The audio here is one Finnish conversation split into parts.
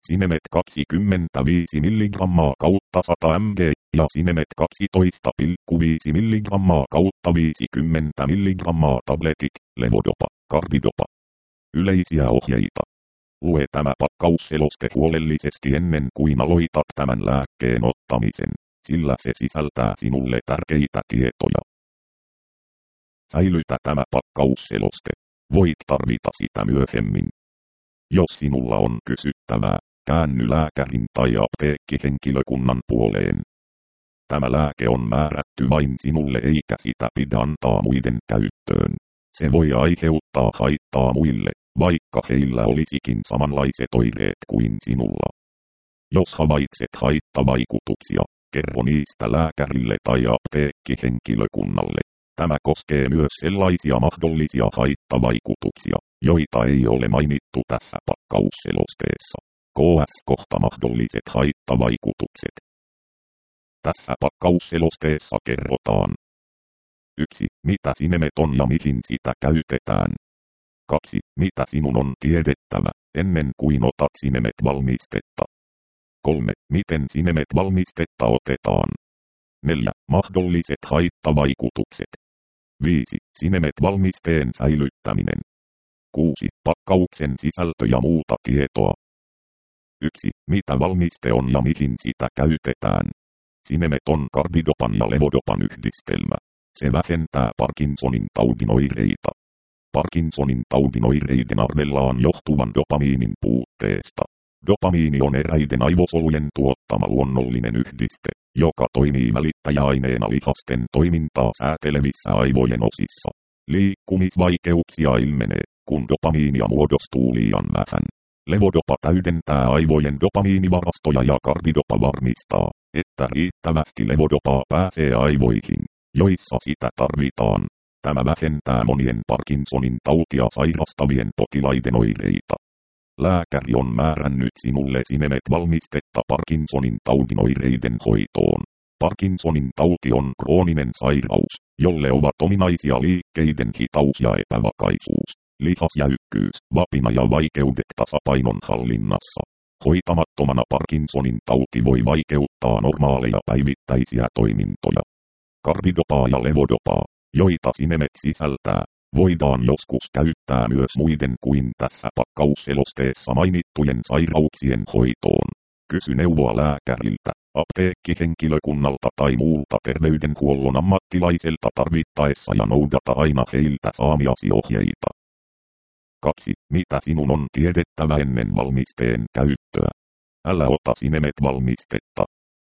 Sinemet 25 mg kautta 100 mg ja Sinemet 12,5 mg kautta 50 mg tabletit, levodopa, carbidopa. Yleisiä ohjeita. Lue tämä pakkausseloste huolellisesti ennen kuin aloitat tämän lääkkeen ottamisen, sillä se sisältää sinulle tärkeitä tietoja. Säilytä tämä pakkausseloste. Voit tarvita sitä myöhemmin. Jos sinulla on kysyttävää, käänny lääkärin tai apteekkihenkilökunnan puoleen. Tämä lääke on määrätty vain sinulle eikä sitä pidä antaa muiden käyttöön. Se voi aiheuttaa haittaa muille, vaikka heillä olisikin samanlaiset oireet kuin sinulla. Jos havaitset haittavaikutuksia, kerro niistä lääkärille tai apteekkihenkilökunnalle. Tämä koskee myös sellaisia mahdollisia haittavaikutuksia, joita ei ole mainittu tässä pakkausselosteessa. KS kohta mahdolliset haittavaikutukset. Tässä pakkausselosteessa kerrotaan. 1. Mitä Sinemet on ja mihin sitä käytetään. 2. Mitä sinun on tiedettävä, ennen kuin otat Sinemet-valmistetta. 3. Miten Sinemet-valmistetta otetaan. 4. Mahdolliset haittavaikutukset. 5. Sinemet-valmisteen säilyttäminen. 6. Pakkauksen sisältö ja muuta tietoa. 1. Mitä valmiste on ja mihin sitä käytetään. Sinemet on carbidopan ja levodopan yhdistelmä. Se vähentää Parkinsonin taudin oireita. Parkinsonin taudin oireiden arvellaan johtuvan dopamiinin puutteesta. Dopamiini on eräiden aivosolujen tuottama luonnollinen yhdiste, joka toimii välittäjäaineena lihasten toimintaa säätelevissä aivojen osissa. Liikkumisvaikeuksia ilmenee, kun dopamiinia muodostuu liian vähän. Levodopa täydentää aivojen dopamiinivarastoja ja carbidopa varmistaa, että riittävästi levodopaa pääsee aivoihin, joissa sitä tarvitaan. Tämä vähentää monien Parkinsonin tautia sairastavien potilaiden oireita. Lääkäri on määrännyt sinulle Sinemet-valmistetta Parkinsonin taudin oireiden hoitoon. Parkinsonin tauti on krooninen sairaus, jolle ovat ominaisia liikkeiden hitaus ja epävakaisuus, lihasjäykkyys, vapina ja vaikeudet tasapainon hallinnassa. Hoitamattomana Parkinsonin tauti voi vaikeuttaa normaaleja päivittäisiä toimintoja. Carbidopaa ja levodopaa, joita Sinemet sisältää, voidaan joskus käyttää myös muiden kuin tässä pakkausselosteessa mainittujen sairauksien hoitoon. Kysy neuvoa lääkäriltä, apteekkihenkilökunnalta tai muulta terveydenhuollon ammattilaiselta tarvittaessa ja noudata aina heiltä saamiasi ohjeita. 2. Mitä sinun on tiedettävä ennen valmisteen käyttöä? Älä ota Sinemet-valmistetta.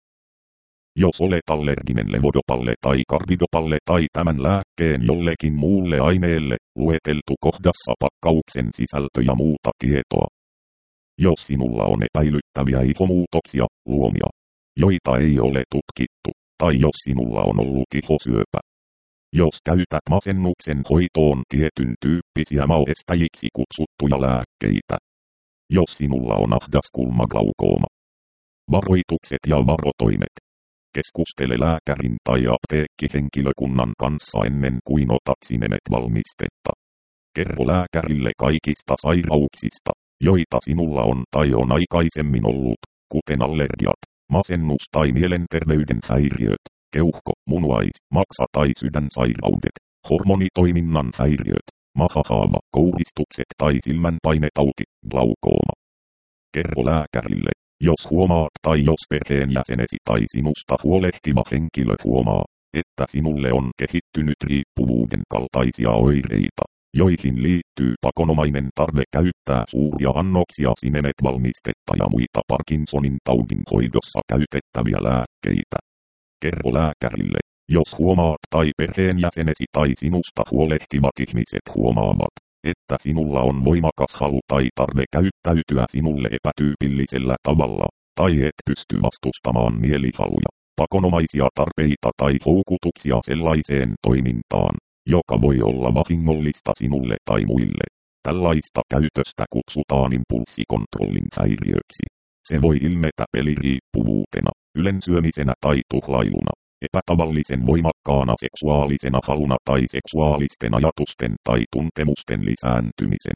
Jos olet allerginen levodopalle tai carbidopalle tai tämän lääkkeen jollekin muulle aineelle, lueteltu kohdassa pakkauksen sisältö ja muuta tietoa. Jos sinulla on epäilyttäviä ihomuutoksia, luomia, joita ei ole tutkittu, tai jos sinulla on ollut ihosyöpä. Jos käytät masennuksen hoitoon tietyn tyyppisiä maoestäjiksi kutsuttuja lääkkeitä. Jos sinulla on ahdaskulmaglaukooma. Varoitukset ja varotoimet. Keskustele lääkärin tai apteekkihenkilökunnan kanssa ennen kuin otat Sinemet-valmistetta. Kerro lääkärille kaikista sairauksista, joita sinulla on tai on aikaisemmin ollut, kuten allergiat, masennus tai mielenterveyden häiriöt, keuhko, munuais, maksa tai sydänsairaudet, hormonitoiminnan häiriöt, mahahaava, kouristukset tai silmänpainetauti, glaukooma. Kerro lääkärille, jos huomaat tai jos perheenjäsenesi tai sinusta huolehtiva henkilö huomaa, että sinulle on kehittynyt riippuvuuden kaltaisia oireita, joihin liittyy pakonomainen tarve käyttää suuria annoksia Sinemet-valmistetta ja muita Parkinsonin taudin hoidossa käytettäviä lääkkeitä. Kerro lääkärille, jos huomaat tai perheenjäsenesi tai sinusta huolehtivat ihmiset huomaavat, että sinulla on voimakas halu tai tarve käyttäytyä sinulle epätyypillisellä tavalla, tai et pysty vastustamaan mielihaluja, pakonomaisia tarpeita tai houkutuksia sellaiseen toimintaan, joka voi olla vahingollista sinulle tai muille. Tällaista käytöstä kutsutaan impulssikontrollin häiriöksi. Se voi ilmetä peliriippuvuutena, ylensyömisenä tai tuhlailuna, epätavallisen voimakkaana seksuaalisena haluna tai seksuaalisten ajatusten tai tuntemusten lisääntymisenä.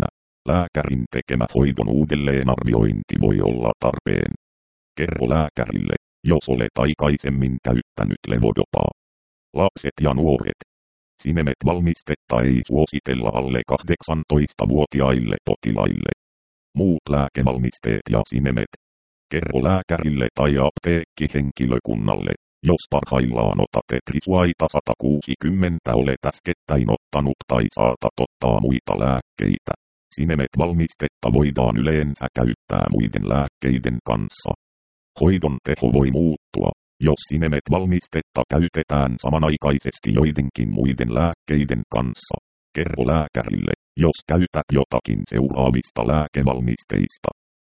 Lääkärin tekemä hoidon uudelleenarviointi voi olla tarpeen. Kerro lääkärille, jos olet aikaisemmin käyttänyt levodopaa. Lapset ja nuoret. Sinemet-valmistetta ei suositella alle 18-vuotiaille potilaille. Muut lääkevalmisteet ja sinemet. Kerro lääkärille tai apteekkihenkilökunnalle, jos parhaillaan otat etrisuaita 160 olet äskettäin ottanut tai saatat ottaa muita lääkkeitä. Sinemet-valmistetta voidaan yleensä käyttää muiden lääkkeiden kanssa. Hoidon teho voi muuttua, jos sinemet-valmistetta käytetään samanaikaisesti joidenkin muiden lääkkeiden kanssa. Kerro lääkärille, jos käytät jotakin seuraavista lääkevalmisteista.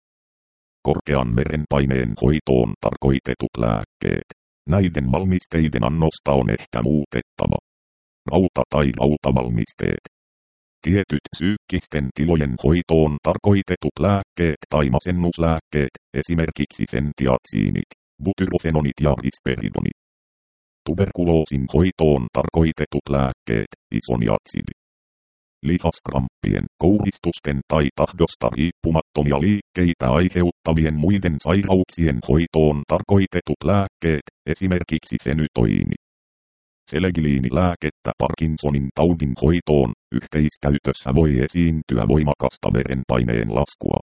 Korkean verenpaineen hoitoon tarkoitetut lääkkeet. Näiden valmisteiden annosta on ehkä muutettava. Rauta- tai rautavalmisteet. Tietyt psyykkisten tilojen hoitoon tarkoitetut lääkkeet tai masennuslääkkeet, esimerkiksi fentiaksiinit, butyrofenonit ja risperidonit. Tuberkuloosin hoitoon tarkoitetut lääkkeet, isoniatsidi. Lihaskramppien, kouristusten tai tahdosta riippumattomia liikkeitä aiheuttavien muiden sairauksien hoitoon tarkoitetut lääkkeet, esimerkiksi fenytoini. Selegiliinilääkettä Parkinsonin taudin hoitoon yhteiskäytössä voi esiintyä voimakasta verenpaineen laskua.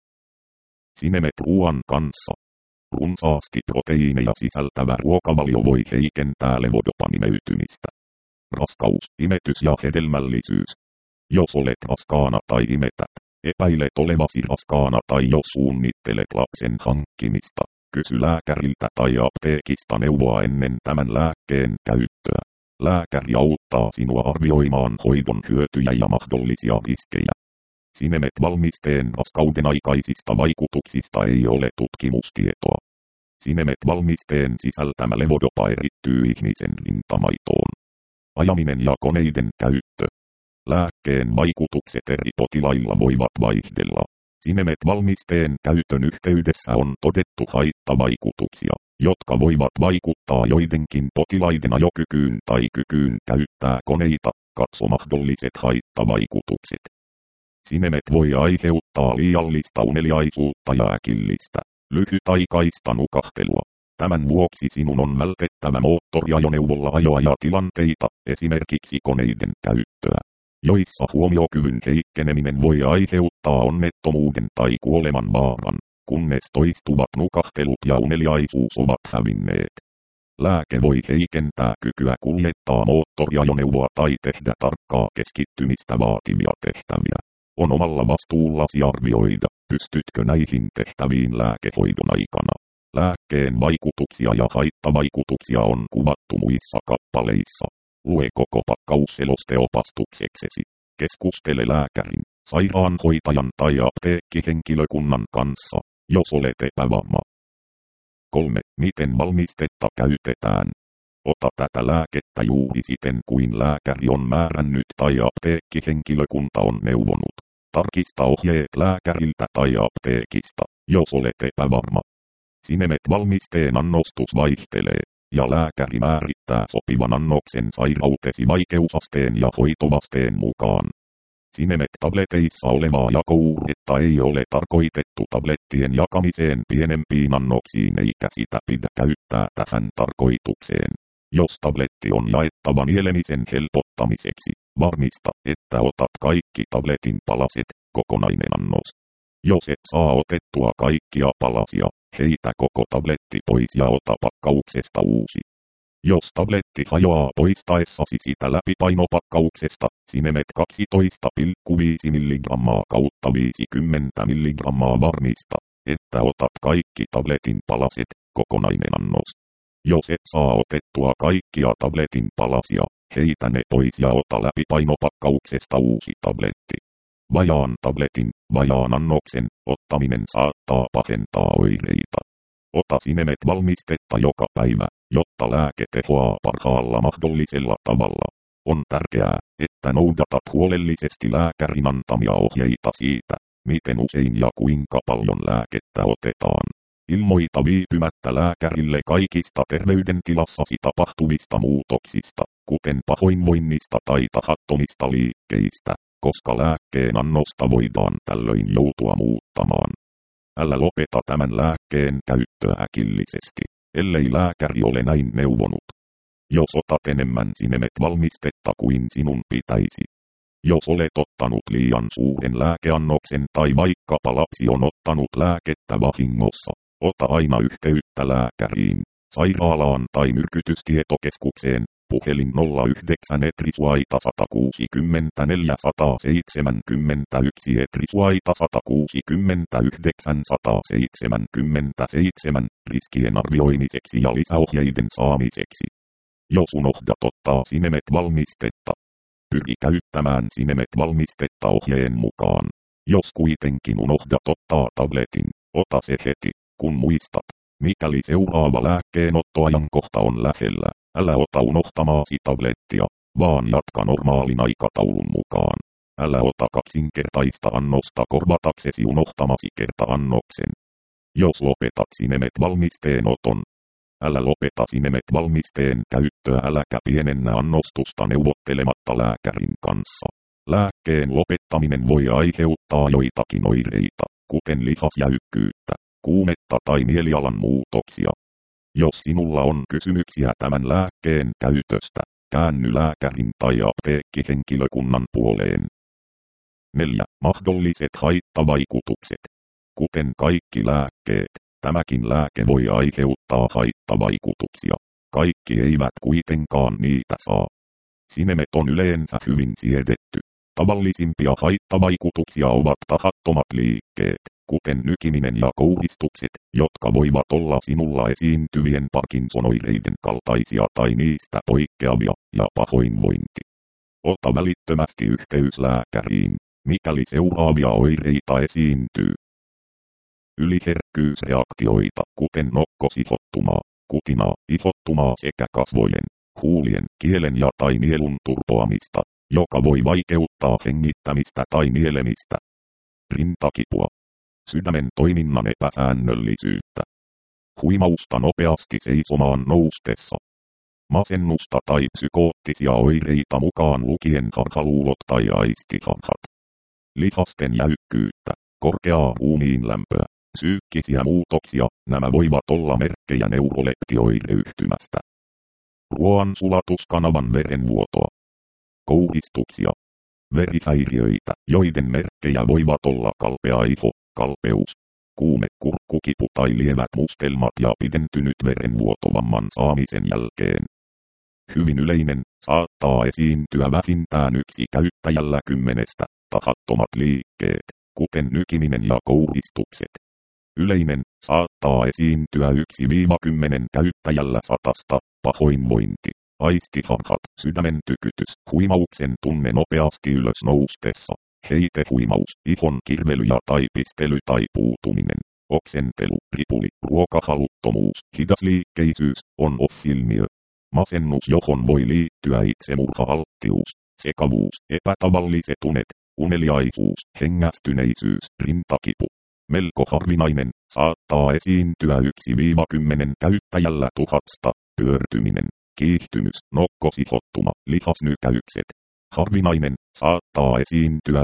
Sinemet ruoan kanssa. Runsaasti proteiineja sisältävä ruokavalio voi heikentää levodopan imeytymistä. Raskaus, imetys ja hedelmällisyys. Jos olet raskaana tai imetät, epäilet olevasi raskaana tai jos suunnittelet lapsen hankkimista, kysy lääkäriltä tai apteekista neuvoa ennen tämän lääkkeen käyttöä. Lääkäri auttaa sinua arvioimaan hoidon hyötyjä ja mahdollisia riskejä. Sinemet-valmisteen raskauden aikaisista vaikutuksista ei ole tutkimustietoa. Sinemet-valmisteen sisältämä levodopa erittyy ihmisen rintamaitoon. Ajaminen ja koneiden käyttö. Lääkkeen vaikutukset eri potilailla voivat vaihdella. Sinemet-valmisteen käytön yhteydessä on todettu haittavaikutuksia, jotka voivat vaikuttaa joidenkin potilaiden ajokykyyn tai kykyyn käyttää koneita. Katso mahdolliset haittavaikutukset. Sinemet voi aiheuttaa liiallista uneliaisuutta ja äkillistä, lyhytaikaista nukahtelua. Tämän vuoksi sinun on vältettävä moottoriajoneuvolla ajoa ja tilanteita, esimerkiksi koneiden käyttöä, joissa huomiokyvyn heikkeneminen voi aiheuttaa onnettomuuden tai kuoleman vaaran, kunnes toistuvat nukahtelut ja uneliaisuus ovat hävinneet. Lääke voi heikentää kykyä kuljettaa moottoriajoneuvoa tai tehdä tarkkaa keskittymistä vaativia tehtäviä. On omalla vastuullasi arvioida, pystytkö näihin tehtäviin lääkehoidon aikana. Lääkkeen vaikutuksia ja haittavaikutuksia on kuvattu muissa kappaleissa. Lue koko pakkausseloste opastukseksesi. Keskustele lääkärin, sairaanhoitajan tai apteekkihenkilökunnan kanssa, jos olet epävarma. 3. Miten valmistetta käytetään? Ota tätä lääkettä juuri siten kuin lääkäri on määrännyt tai apteekkihenkilökunta on neuvonut. Tarkista ohjeet lääkäriltä tai apteekista, jos olet epävarma. Sinemet-valmisteen annostus vaihtelee, ja lääkäri määrittää sopivan annoksen sairautesi vaikeusasteen ja hoitovasteen mukaan. Sinemet-tableteissa olevaa jakouuretta ei ole tarkoitettu tablettien jakamiseen pienempiin annoksiin eikä sitä pidä käyttää tähän tarkoitukseen. Jos tabletti on jaettava nielemisen helpottamiseksi, varmista, että otat kaikki tabletin palaset, kokonainen annos. Jos et saa otettua kaikkia palasia, heitä koko tabletti pois ja ota pakkauksesta uusi. Jos tabletti hajoaa poistaessasi sitä läpi painopakkauksesta, Sinemet 12,5 mg kautta 50 mg varmista, että otat kaikki tabletin palaset, kokonainen annos. Jos et saa otettua kaikkia tabletin palasia, heitä ne pois ja ota läpi painopakkauksesta uusi tabletti. Vajaan tabletin, vajaan annoksen, ottaminen saattaa pahentaa oireita. Ota Sinemet-valmistetta joka päivä, jotta lääke tehoaa parhaalla mahdollisella tavalla. On tärkeää, että noudatat huolellisesti lääkärin antamia ohjeita siitä, miten usein ja kuinka paljon lääkettä otetaan. Ilmoita viipymättä lääkärille kaikista terveydentilassasi tapahtuvista muutoksista, kuten pahoinvoinnista tai tahattomista liikkeistä, koska lääkkeen annosta voidaan tällöin joutua muuttamaan. Älä lopeta tämän lääkkeen käyttöä äkillisesti, ellei lääkäri ole näin neuvonut. Jos otat enemmän Sinemet-valmistetta kuin sinun pitäisi. Jos olet ottanut liian suuren lääkeannoksen tai vaikkapa lapsi on ottanut lääkettä vahingossa, ota aina yhteyttä lääkäriin, sairaalaan tai myrkytystietokeskukseen, puhelin 09 Etrisuaita 160 471 Etrisuaita 169 177, riskien arvioimiseksi ja lisäohjeiden saamiseksi. Jos unohdat ottaa Sinemet-valmistetta, pyri käyttämään Sinemet-valmistetta ohjeen mukaan. Jos kuitenkin unohdat ottaa tabletin, ota se heti, kun muistat. Mikäli seuraava lääkkeenottoajankohta on lähellä, älä ota unohtamaasi tablettia, vaan jatka normaalin aikataulun mukaan. Älä ota kaksinkertaista annosta korvataksesi unohtamasi kerta-annoksen. Jos lopetat Sinemet-valmisteen oton, älä lopeta Sinemet-valmisteen käyttöä äläkä pienennä annostusta neuvottelematta lääkärin kanssa. Lääkkeen lopettaminen voi aiheuttaa joitakin oireita, kuten lihasjäykkyyttä, kuumetta tai mielialan muutoksia. Jos sinulla on kysymyksiä tämän lääkkeen käytöstä, käänny lääkärin tai apteekkihenkilökunnan puoleen. 4. Mahdolliset haittavaikutukset. Kuten kaikki lääkkeet, tämäkin lääke voi aiheuttaa haittavaikutuksia. Kaikki eivät kuitenkaan niitä saa. Sinemet on yleensä hyvin siedetty. Tavallisimpia haittavaikutuksia ovat tahattomat liikkeet, kuten nykiminen ja kouristukset, jotka voivat olla sinulla esiintyvien Parkinson-oireiden kaltaisia tai niistä poikkeavia, ja pahoinvointi. Ota välittömästi yhteys lääkäriin, mikäli seuraavia oireita esiintyy. Yliherkkyysreaktioita, kuten nokkosihottumaa, kutinaa, ihottumaa sekä kasvojen, huulien, kielen ja tai nielun turpoamista, joka voi vaikeuttaa hengittämistä tai nielemistä. Rintakipua. Sydämen toiminnan epäsäännöllisyyttä. Huimausta nopeasti seisomaan noustessa. Masennusta tai psykoottisia oireita mukaan lukien harhaluulot tai aistiharhat. Lihasten jäykkyyttä, korkeaa ruumiin lämpöä, psyykkisiä muutoksia, nämä voivat olla merkkejä neuroleptioireyhtymästä. Ruoansulatuskanavan verenvuotoa. Kouristuksia. Verihäiriöitä, joiden merkkejä voivat olla kalpea iho, kalpeus, kuume, kurkkukipu tai lievät mustelmat ja pidentynyt verenvuotovamman saamisen jälkeen. Hyvin yleinen, saattaa esiintyä vähintään yksi käyttäjällä 10 tahattomat liikkeet, kuten nykiminen ja kouristukset. Yleinen, saattaa esiintyä 1-10 käyttäjällä 100 pahoinvointi, aistiharhat, sydämen tykytys, huimauksen tunne nopeasti ylös noustessa, heitehuimaus, ihon kirvely ja tai pistely tai puutuminen, oksentelu, ripuli, ruokahaluttomuus, hidasliikkeisyys, on-off-ilmiö. Masennus, johon voi liittyä itsemurha-alttius, sekavuus, epätavalliset unet, uneliaisuus, hengästyneisyys, rintakipu. Melko harvinainen, saattaa esiintyä 1-10 käyttäjällä 1000, pyörtyminen, kiihtymys, nokkosihottuma, lihasnykäykset. Harvinainen, saattaa esiintyä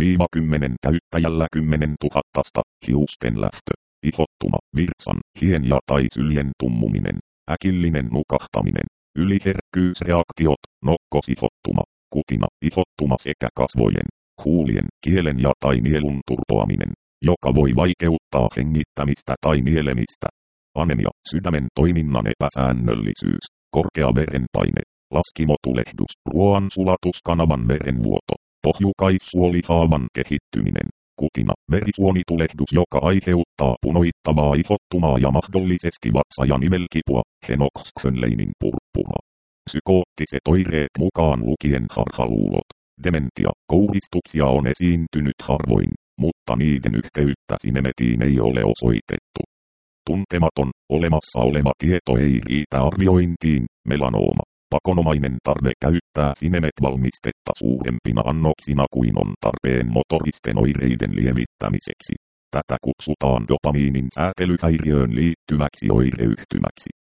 1-10 käyttäjällä 10 000, hiusten lähtö, ihottuma, virtsan, hien ja tai syljen tummuminen, äkillinen nukahtaminen, yliherkkyysreaktiot, nokkosihottuma, kutina, ihottuma sekä kasvojen, huulien, kielen ja tai nielun turpoaminen, joka voi vaikeuttaa hengittämistä tai nielemistä. Anemia, sydämen toiminnan epäsäännöllisyys, korkea verenpaine, laskimotulehdus, ruoansulatuskanavan verenvuoto, pohjukaissuolihaavan kehittyminen, kutina, verisuonitulehdus, joka aiheuttaa punoittavaa ihottumaa ja mahdollisesti vatsa- ja nivelkipua, Henoch-Schönleinin purppura. Psykoottiset oireet mukaan lukien harhaluulot, dementia, kouristuksia on esiintynyt harvoin, mutta niiden yhteyttä Sinemetiin ei ole osoitettu. Tuntematon, olemassa oleva tieto ei riitä arviointiin, melanooma, pakonomainen tarve käyttää Sinemet-valmistetta suurempina annoksina kuin on tarpeen motoristen oireiden lievittämiseksi. Tätä kutsutaan dopamiinin säätelyhäiriöön liittyväksi oireyhtymäksi.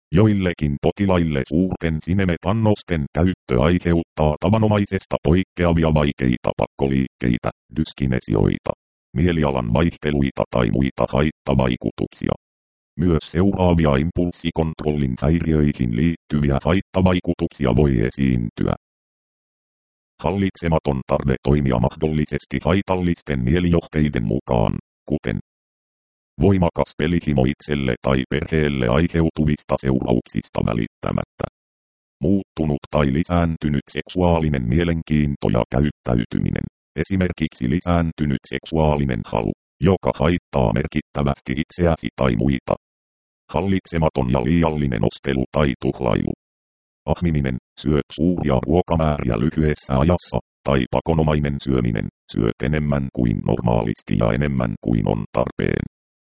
Joillekin potilaille suurten sinemetannosten käyttö aiheuttaa tavanomaisesta poikkeavia vaikeita pakkoliikkeitä, dyskinesioita, mielialan vaihteluita tai muita haittavaikutuksia. Myös seuraavia impulssikontrollin häiriöihin liittyviä haittavaikutuksia voi esiintyä. Hallitsematon tarve toimia mahdollisesti haitallisten mielijohteiden mukaan, kuten voimakas pelihimo itselle tai perheelle aiheutuvista seurauksista välittämättä. Muuttunut tai lisääntynyt seksuaalinen mielenkiinto ja käyttäytyminen, esimerkiksi lisääntynyt seksuaalinen halu, joka haittaa merkittävästi itseäsi tai muita. Hallitsematon ja liiallinen ostelu tai tuhlailu. Ahmiminen, syöt suuria ruokamääriä lyhyessä ajassa, tai pakonomainen syöminen, syöt enemmän kuin normaalisti ja enemmän kuin on tarpeen.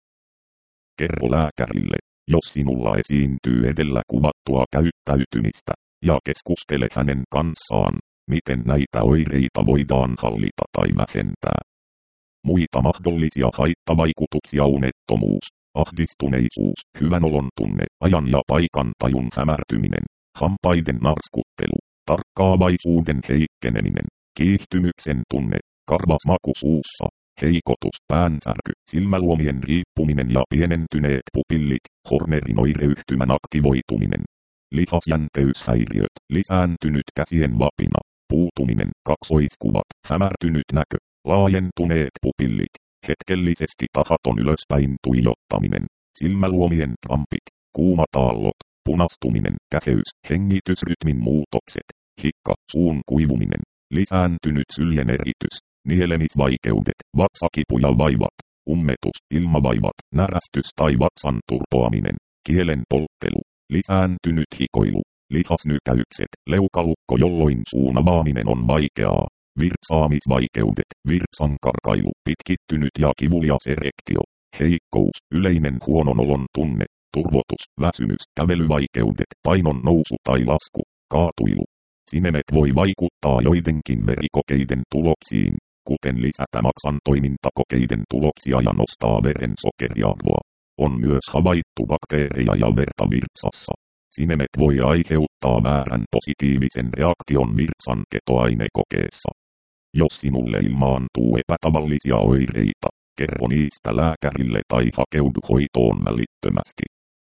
Kerro lääkärille, jos sinulla esiintyy edellä kuvattua käyttäytymistä, ja keskustele hänen kanssaan, miten näitä oireita voidaan hallita tai vähentää. Muita mahdollisia haittavaikutuksia: unettomuus, ahdistuneisuus, hyvänolon tunne, ajan ja paikan tajun hämärtyminen, hampaiden narskuttelu, tarkkaavaisuuden heikkeneminen, kiihtymyksen tunne, karvas maku suussa, heikotus, päänsärky, silmäluomien riippuminen ja pienentyneet pupillit, Hornerin oireyhtymän aktivoituminen, lihasjänteyshäiriöt, lisääntynyt käsien vapina, puutuminen, kaksoiskuvat, hämärtynyt näkö, laajentuneet pupillit, hetkellisesti tahaton ylöspäin tuijottaminen, silmäluomien krampit, kuumat aallot, punastuminen, käheys, hengitysrytmin muutokset, hikka, suun kuivuminen, lisääntynyt syljen eritys, nielemisvaikeudet, vatsakipu ja vaivat, ummetus, ilmavaivat, närästys tai vatsan turpoaminen, kielen polttelu, lisääntynyt hikoilu, lihasnykäykset, leukalukko jolloin suun avaaminen on vaikeaa, virtsaamisvaikeudet, virtsankarkailu, pitkittynyt ja kivulias erektio, heikkous, yleinen huononolon tunne, turvotus, väsymys, kävelyvaikeudet, painon nousu tai lasku, kaatuilu. Sinemet voi vaikuttaa joidenkin verikokeiden tuloksiin, kuten lisätä maksantoimintakokeiden tuloksia ja nostaa verensokeriarvoa. On myös havaittu bakteereja ja verta virtsassa. Sinemet voi aiheuttaa väärän positiivisen reaktion virtsan ketoainekokeessa. Jos sinulle ilmaantuu epätavallisia oireita, kerro niistä lääkärille tai hakeudu hoitoon välittömästi.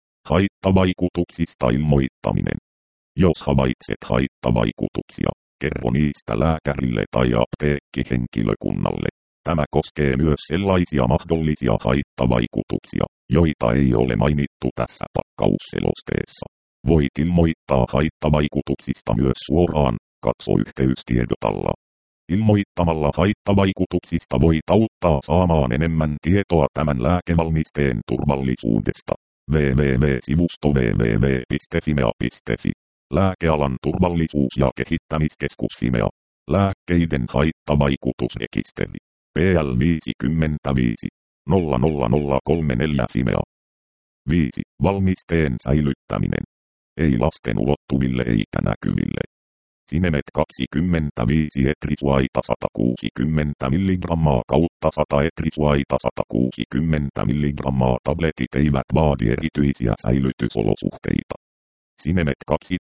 Haittavaikutuksista ilmoittaminen. Jos havaitset haittavaikutuksia, kerro niistä lääkärille tai apteekkihenkilökunnalle. Tämä koskee myös sellaisia mahdollisia haittavaikutuksia, joita ei ole mainittu tässä pakkausselosteessa. Voit ilmoittaa haittavaikutuksista myös suoraan, katso yhteystiedotalla. Ilmoittamalla haittavaikutuksista voit auttaa saamaan enemmän tietoa tämän lääkevalmisteen turvallisuudesta. www.sivusto www.fimea.fi. Lääkealan turvallisuus- ja kehittämiskeskus Fimea. Lääkkeiden haittavaikutusrekisteri. PL 55 00034 Fimea. 5. Valmisteen säilyttäminen. Ei lasten ulottuville eikä näkyville. Sinemet 25 etrisuaita 160 mg kautta 100 etrisuaita 160 mg tabletit eivät vaadi erityisiä säilytysolosuhteita. Sinemet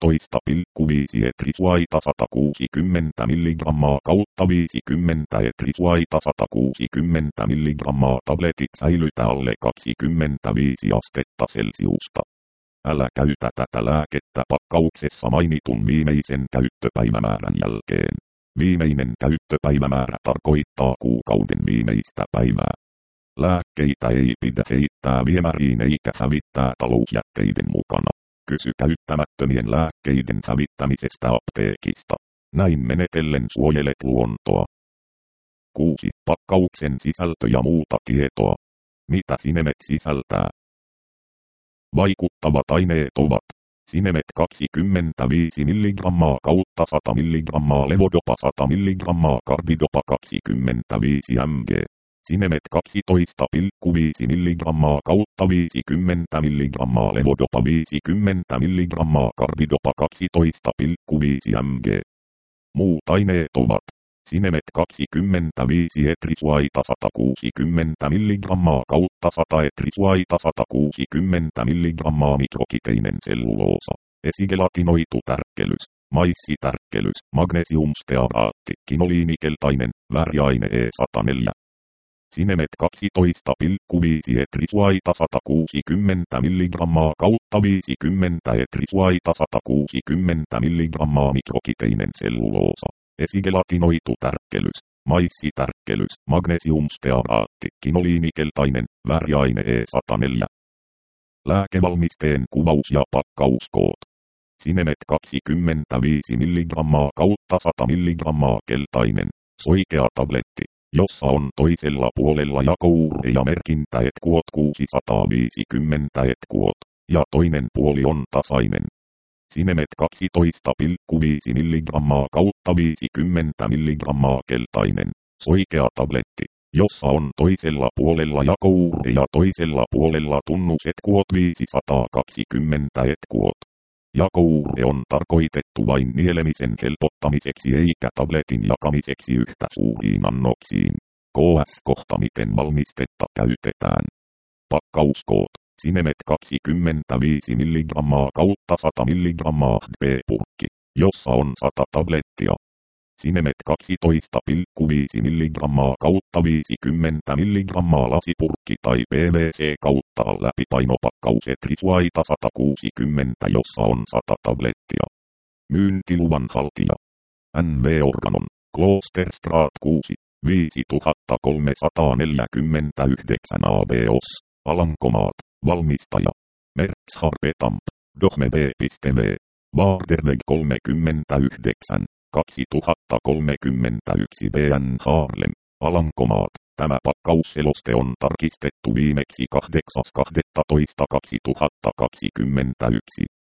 12,5 etrisuaita 160 mg kautta 50 etrisuaita 160 mg tabletit säilytä alle 25 astetta Celsiusta. Älä käytä tätä lääkettä pakkauksessa mainitun viimeisen käyttöpäivämäärän jälkeen. Viimeinen käyttöpäivämäärä tarkoittaa kuukauden viimeistä päivää. Lääkkeitä ei pidä heittää viemäriin eikä hävittää talousjätteiden mukana. Kysy käyttämättömien lääkkeiden hävittämisestä apteekista. Näin menetellen suojelet luontoa. 6. Pakkauksen sisältö ja muuta tietoa. Mitä Sinemet sisältää? Vaikuttavat aineet ovat Sinemet 25 mg kautta 100 mg levodopa 100 mg carbidopa 25 mg. Sinemet 12,5 mg kautta 50 mg levodopa 50 mg carbidopa 12,5 mg. Muut aineet ovat Sinemet 25 etrisuaita 160 mg kautta 100 etrisuaita 160 mg mikrokiteinen selluloosa. Esigelatinoitu tärkkelys, maissitärkkelys, magnesiumstearaatti, kinoliinikeltainen, väriaine E104. Sinemet 12,5 etrisuaita 160 mg kautta 50 etrisuaita 160 mg mikrokiteinen selluloosa. Esigelatinoitu tärkkelys, maissitärkkelys, magnesiumstearaatti, kinoliinikeltainen, väriaine E104. Lääkevalmisteen kuvaus ja pakkauskoot. Sinemet 25 mg kautta 100 mg keltainen, soikea tabletti, jossa on toisella puolella jakouure ja merkintä etkuot 650 etkuot, ja toinen puoli on tasainen. Sinemet 12,5 mg kautta 50 mg keltainen, soikea tabletti, jossa on toisella puolella jakouure ja toisella puolella tunnus etkuot 520 etkuot. Jakouure on tarkoitettu vain nielemisen helpottamiseksi eikä tabletin jakamiseksi yhtä suuriin annoksiin. KS-kohta miten valmistetta käytetään. Pakkauskoot. Sinemet 25 mg kautta 100 mg HP-purkki, jossa on 100 tablettia. Sinemet 12,5 mg kautta 50 mg lasipurkki tai PVC kautta läpipainopakkaus etrisuaita 160, jossa on 100 tablettia. Myyntiluvan haltija. NV Organon, Klosterstraat 6, 5349 ABOS, Alankomaat, valmistaja. Merks Harpetamp, Dohme.v, Waarderweg 39, 2031 BN Haarlem, Alankomaat. Tämä pakkausseloste on tarkistettu viimeksi 8.12.2021.